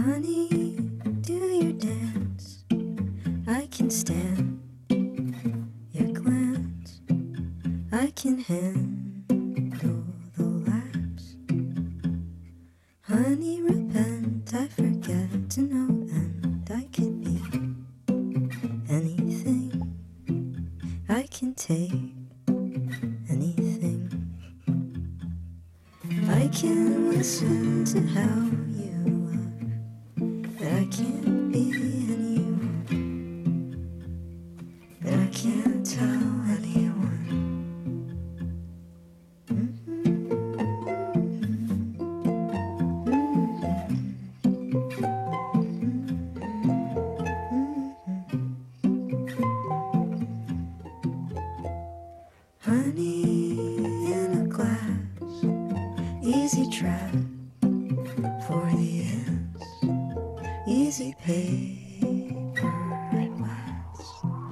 Honey, do you dance? I can stand your glance. I can handle the laughs. Honey, repent, I forget to know, and I can be anything. I can take anything. I can listen to how you are, but I can't be anyone, but I can't tell anyone. Honey in a glass, easy trap for the ants, easy paper and wax.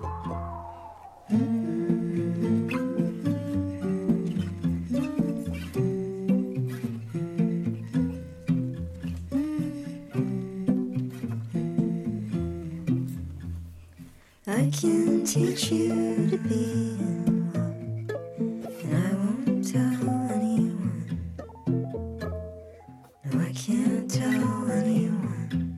I can teach you to be in love, and I won't tell anyone. No, I can't tell anyone.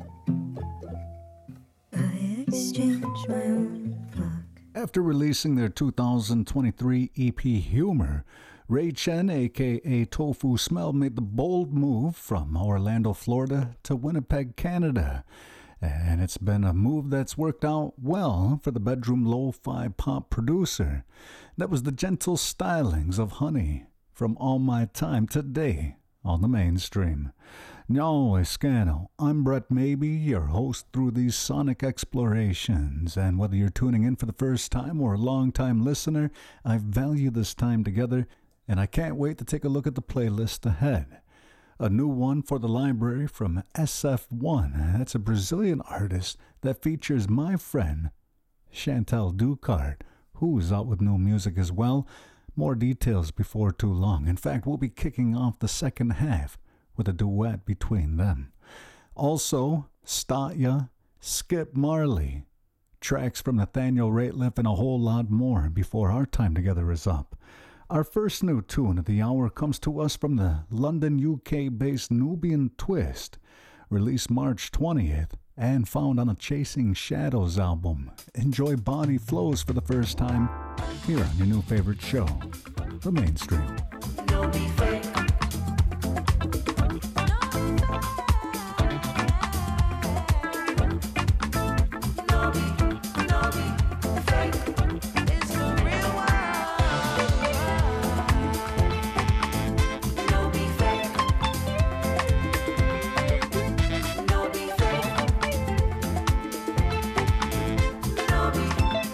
I exchange my own luck. After releasing their 2023 EP Humor, Ray Chen, aka Tofu Smell, made the bold move from Orlando, Florida to Winnipeg, Canada. And it's been a move that's worked out well for the bedroom lo-fi pop producer. That was the gentle stylings of Honey from All My Time today on the mainstream. No Escano, I'm Brett Maybe, your host through these sonic explorations. And whether you're tuning in for the first time or a long-time listener, I value this time together, and I can't wait to take a look at the playlist ahead. A new one for the library from SF1. That's a Brazilian artist that features my friend Chantal Ducard, who's out with new music as well. More details before too long. In fact, we'll be kicking off the second half with a duet between them. Also, Statya, Skip Marley, tracks from Nathaniel Rateliff, and a whole lot more before our time together is up. Our first new tune of the hour comes to us from the London, UK-based Nubian Twist, released March 20th and found on a Chasing Shadows album. Enjoy Body Flows for the first time here on your new favorite show, The Mainstream. No be fake.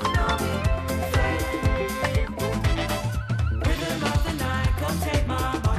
Rhythm of the night, come take my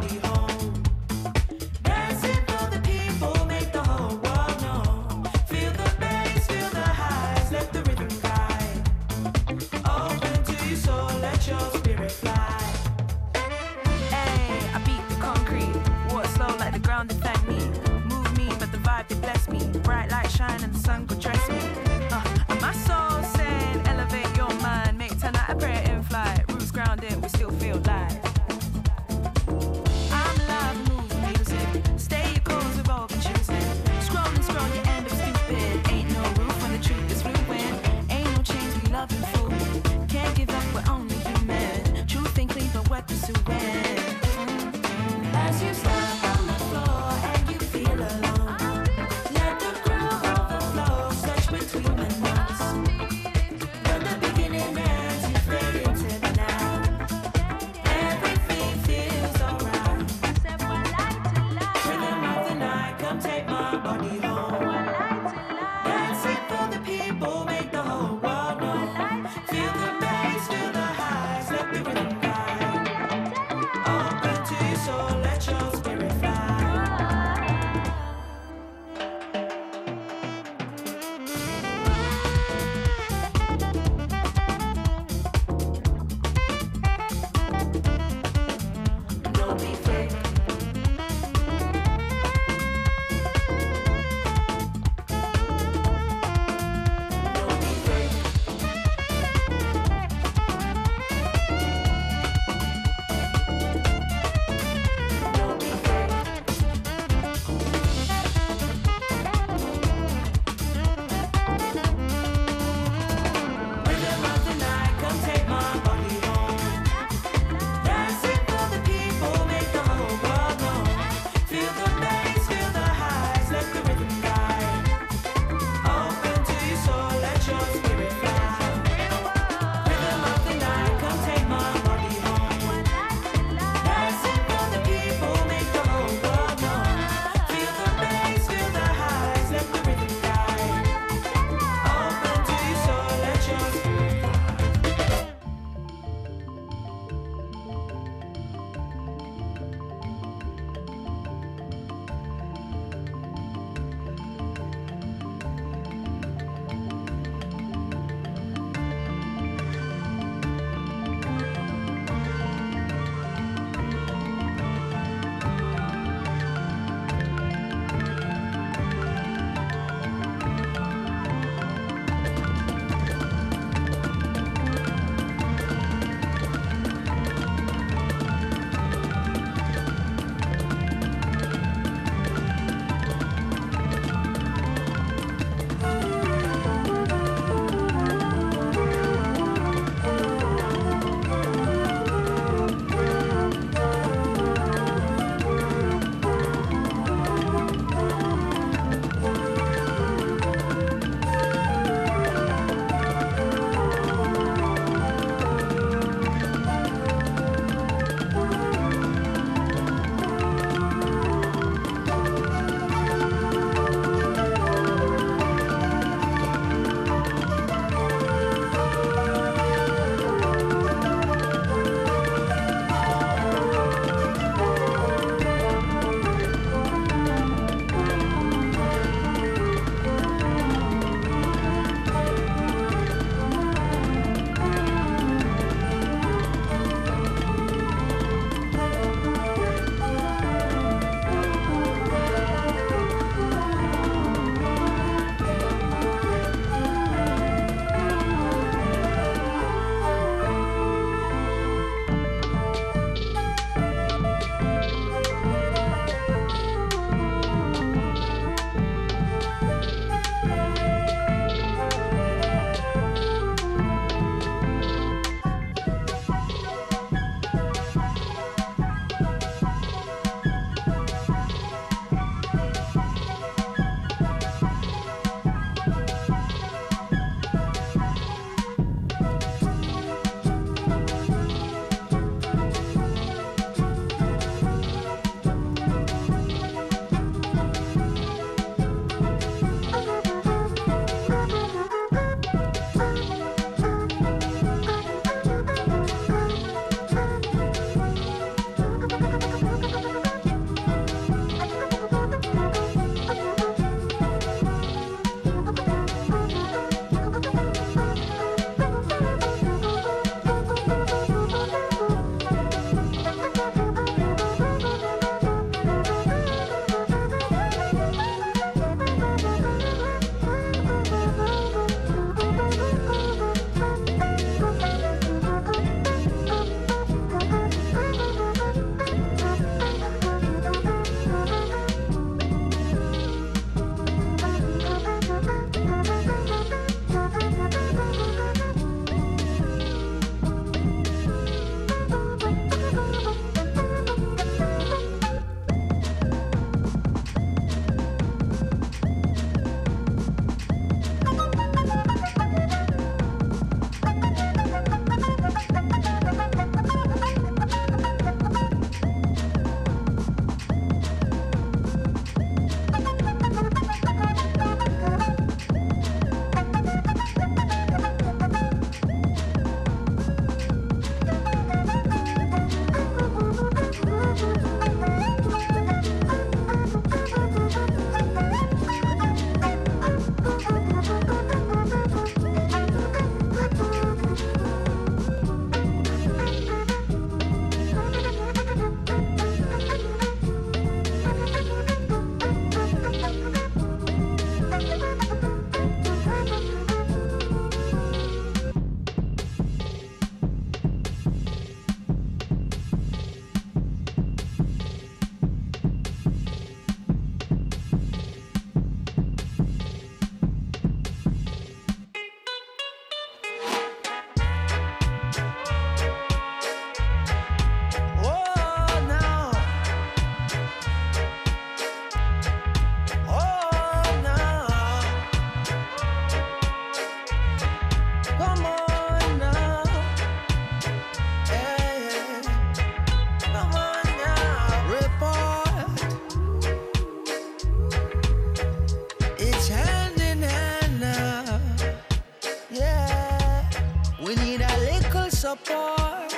support.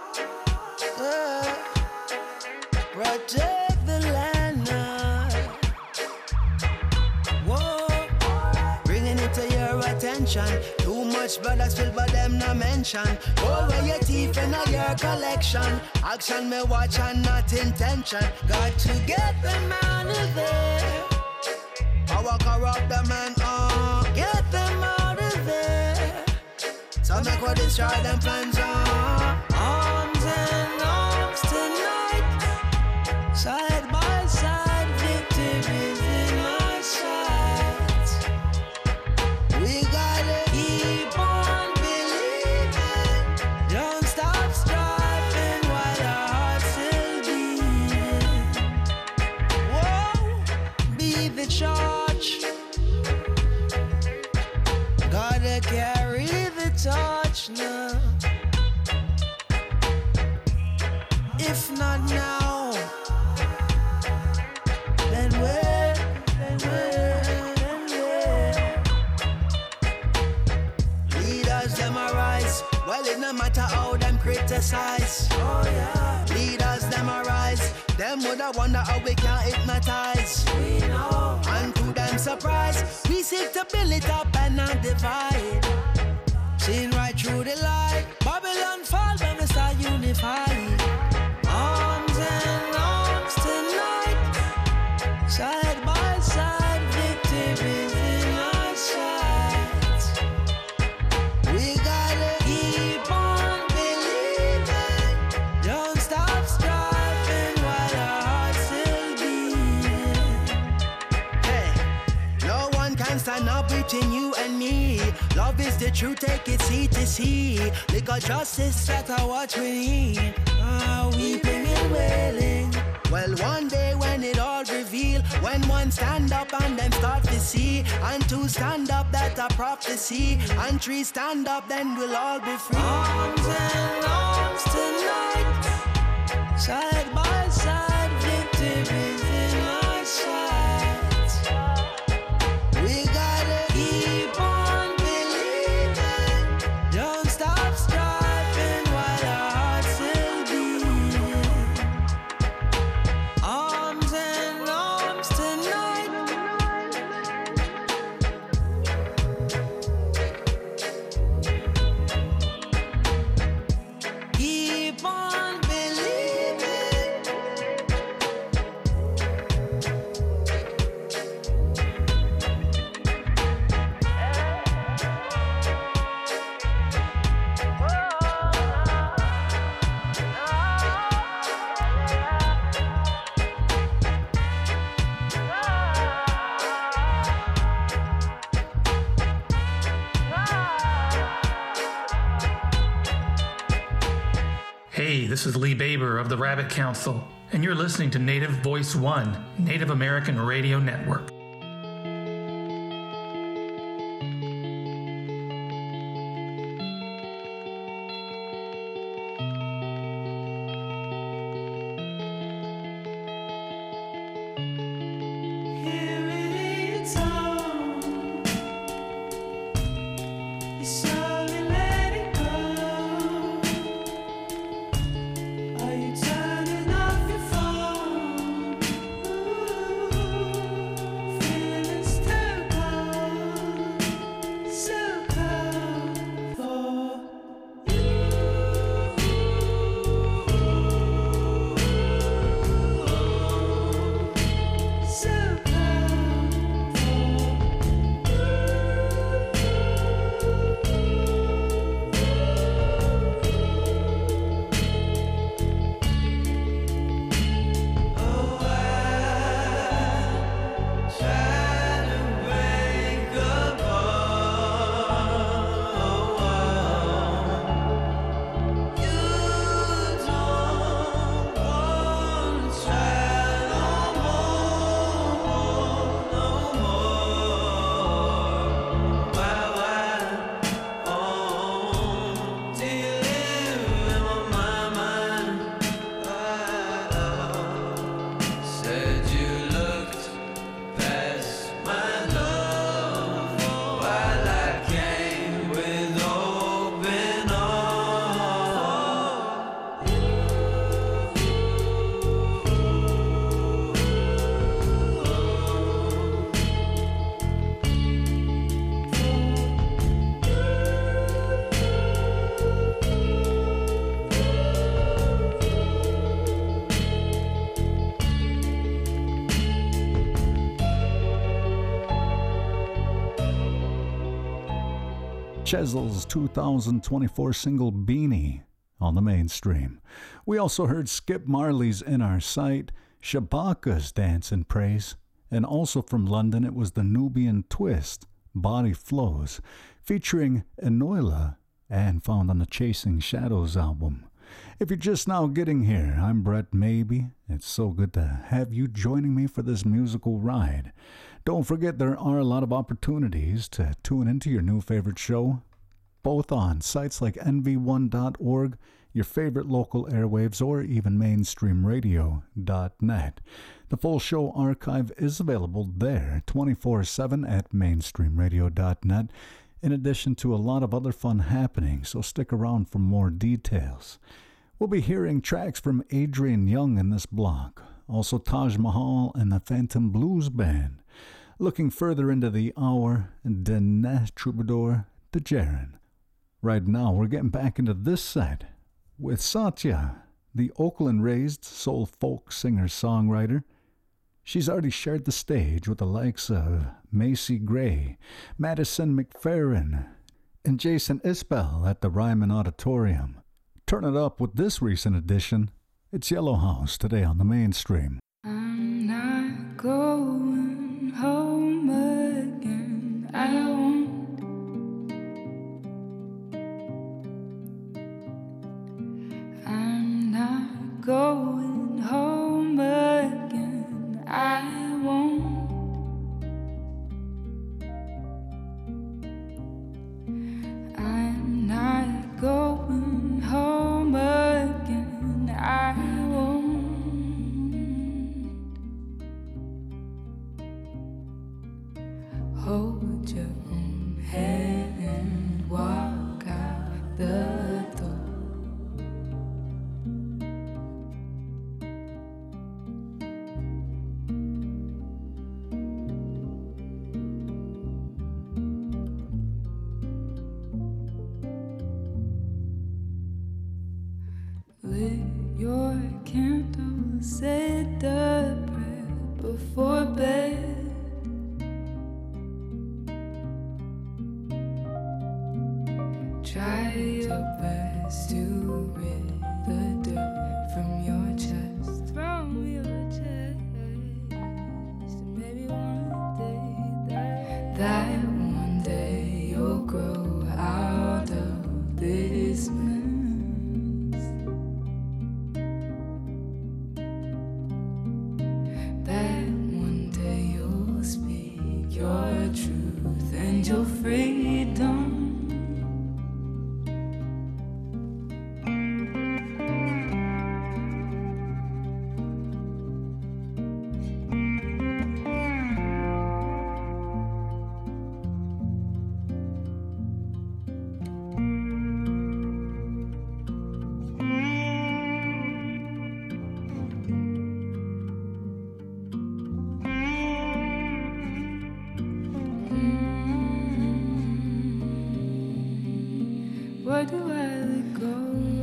Protect the land now. Whoa, bringing it to your attention. Too much blood spilled, but them no mention. Over your teeth and all your collection. Action me watch and not intention. Got to get them out of there. Power corrupt them and get them out of there. So make what destroy them plans Arms and arms tonight. Side by side, victories in our sights. We gotta keep on believing. Don't stop striving while our hearts still beating. Whoa, be the charge. Gotta carry the torch now. If not now, then where? Leaders them arise. Well, it no matter how them criticize. Oh yeah. Leaders them arise. Them woulda wonder how we can hypnotize. We know. And to them surprise, we seek to build it up and not divide. Seen right through the light. Babylon fall when we start unifying. Arms and arms tonight. Side by side, victories in our sights. We gotta keep on believing. Don't stop striving while our hearts still beating. Hey, no one can stand up between you and me. Love is the truth, take it sea to sea. Legal justice, that's what we need. Weeping and wailing. Well, one day when it all reveal, when one stand up and them start to see, and two stand up, that a prophecy, and three stand up, then we'll all be free. Arms and arms tonight, side by side, victories in our sights. We gotta keep on believing. Don't stop striving while our hearts still beating. Arms and arms tonight. Keep on believing. Hey, this is Lee Baber of the Rabbit Council, and you're listening to Native Voice One, Native American Radio Network. Chesel's 2024 single Beanie on the mainstream. We also heard Skip Marley's In Our Sight, Shabaka's Dance and Praise, and also from London it was the Nubian Twist, Body Flows, featuring Enoila and found on the Chasing Shadows album. If you're just now getting here, I'm Brett Maybe. It's so good to have you joining me for this musical ride. Don't forget there are a lot of opportunities to tune into your new favorite show, both on sites like nv1.org, your favorite local airwaves, or even mainstreamradio.net. The full show archive is available there 24/7 at mainstreamradio.net, in addition to a lot of other fun happenings, so stick around for more details. We'll be hearing tracks from Adrian Young in this block, also Taj Mahal and the Phantom Blues Band. Looking further into the hour, Dene Troubadour, the Jaren. Right now, we're getting back into this set with Satya, the Oakland-raised soul folk singer-songwriter. She's already shared the stage with the likes of Macy Gray, Madison McFerrin, and Jason Isbell at the Ryman Auditorium. Turn it up with this recent addition. It's Yellow House today on the mainstream. I'm not going home again. I won't. I'm not going home again. I won't. I'm not going home again. I won't. Hold your own head and walk out the door. Lit your candle, say the prayer before bed. Try your best to rid the dirt from your chest. From your chest. Maybe one day that one day you'll grow out of this mess. That one day you'll speak your truth and your freedom. Where do I let go?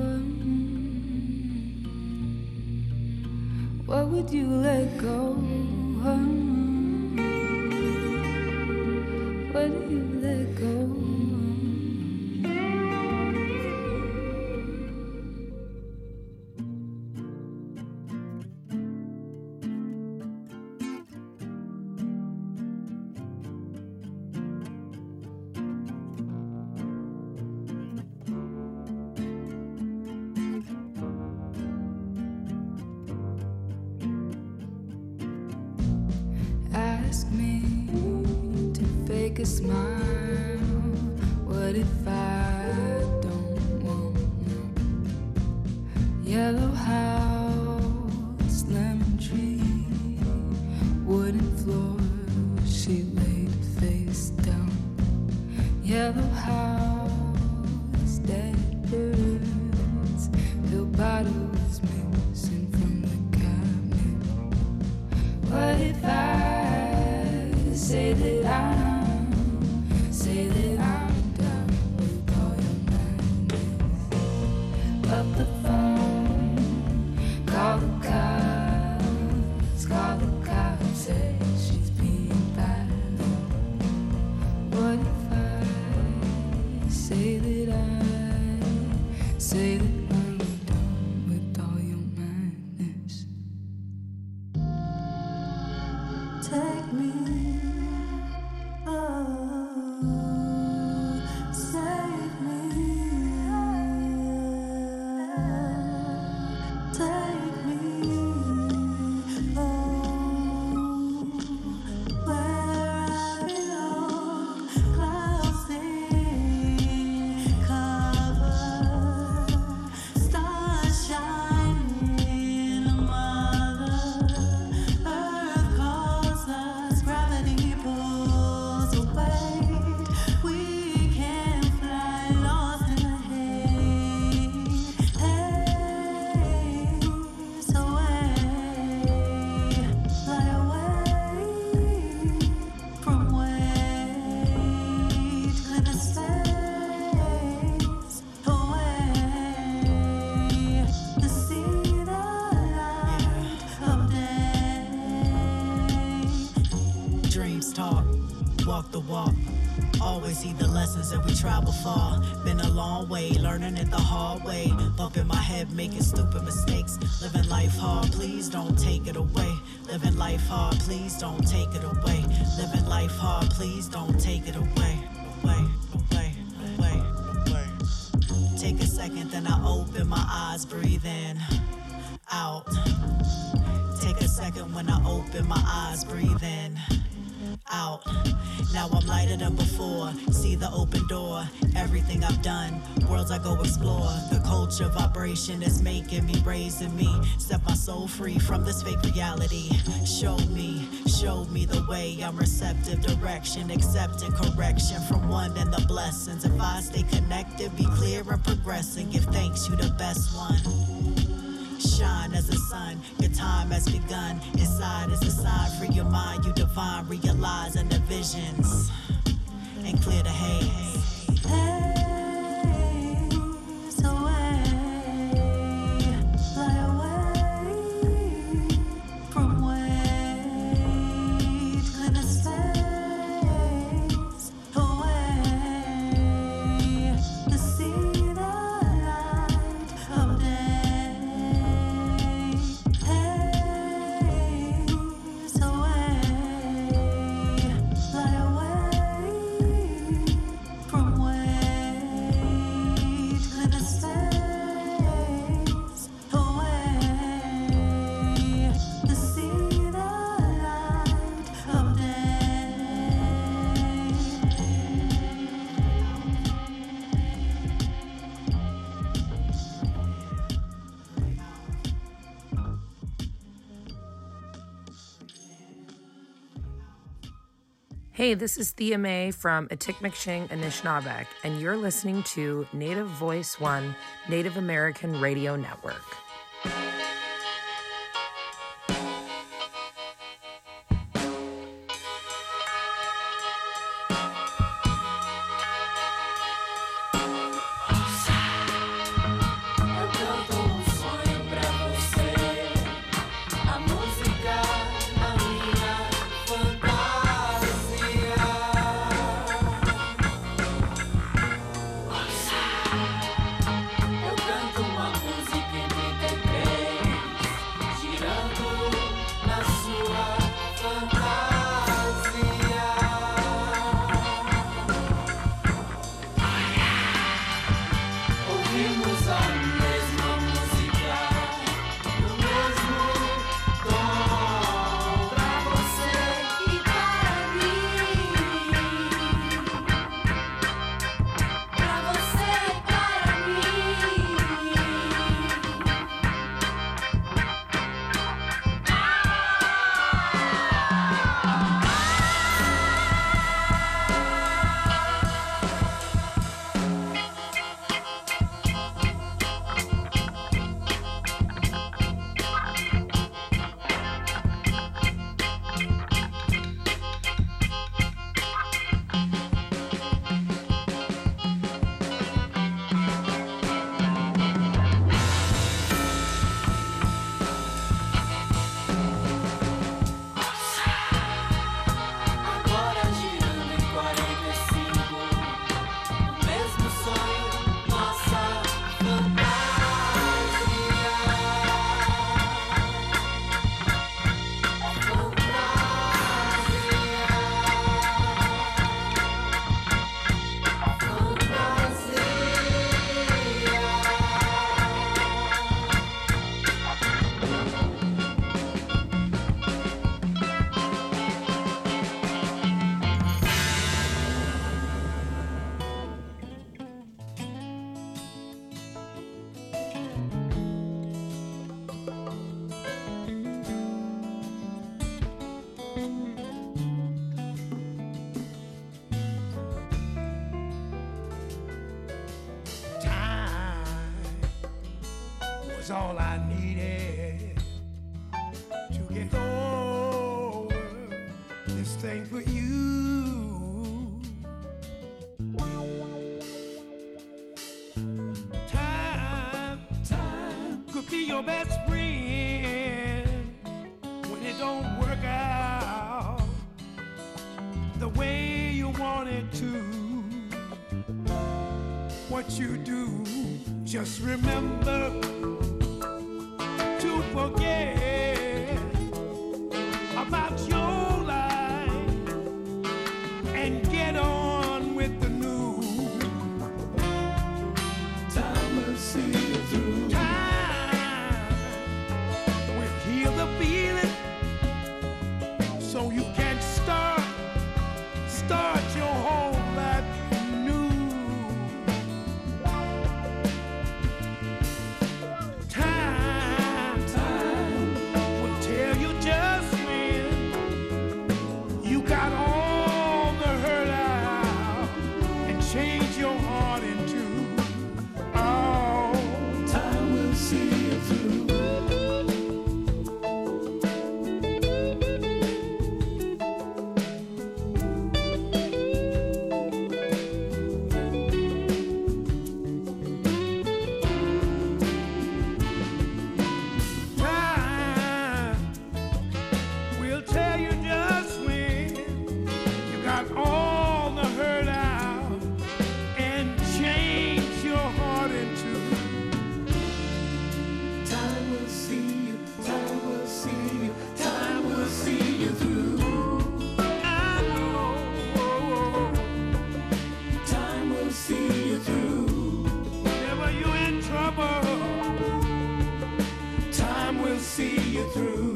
What would you let go? What do you let go? Ask me to fake a smile. What if I don't want none? Yellow house, lemon tree, wooden floor, she laid face down. Yellow house, dead birds, pill bottles missing from the cabinet. What if I say that I'm done with all your madness? Up the phone, call the cops, say she's being bad. What if I walk the walk. Always see the lessons that we travel far. Been a long way, learning it the hard way. Bumping my head, making stupid mistakes. Living life hard, please don't take it away. Living life hard, please don't take it away. Living life hard, please don't take it away. Away. Take a second, then I open my eyes, breathe in, out. Take a second when I open my eyes, breathe in, out. Now I'm lighter than before. See the open door. Everything I've done, worlds I go explore. The culture vibration is making me, raising me. Set my soul free from this fake reality. Show me the way. I'm receptive, direction, accepting correction from one and the blessings. If I stay connected, be clear and progressing. Give thanks, you the best one. Shine as the sun, your time has begun. Inside is a sign, free your mind, you divine. Realize in the visions and clear the haze. Haze away, fly away from weight. Clear the space away to see the light of day. Hey, this is Thea Mae from Atikameksheng, Anishinaabeg, and you're listening to Native Voice One, Native American Radio Network. Eu canto uma música em is all I needed to get over this thing for you. Time could be your best friend when it don't work out the way you want it to. What you do, just remember to forget about your life and get on with the new. Time will see you through. Time will heal the feeling so you can start your whole life new. Time will tell you just when you got all the hurt out and change your heart into. Oh, time will see you through. See you through.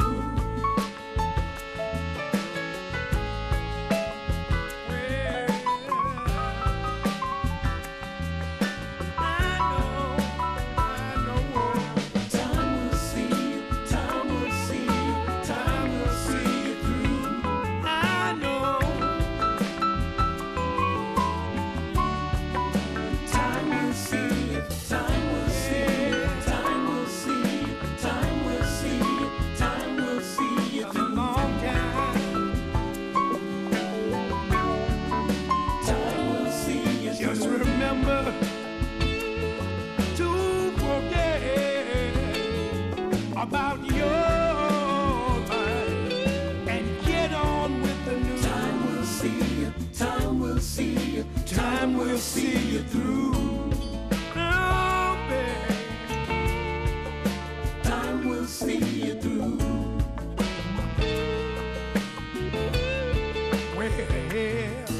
About your life and get on with the new. Time will see you, time will see you, time will see you through. Oh, baby, time will see you through. Well,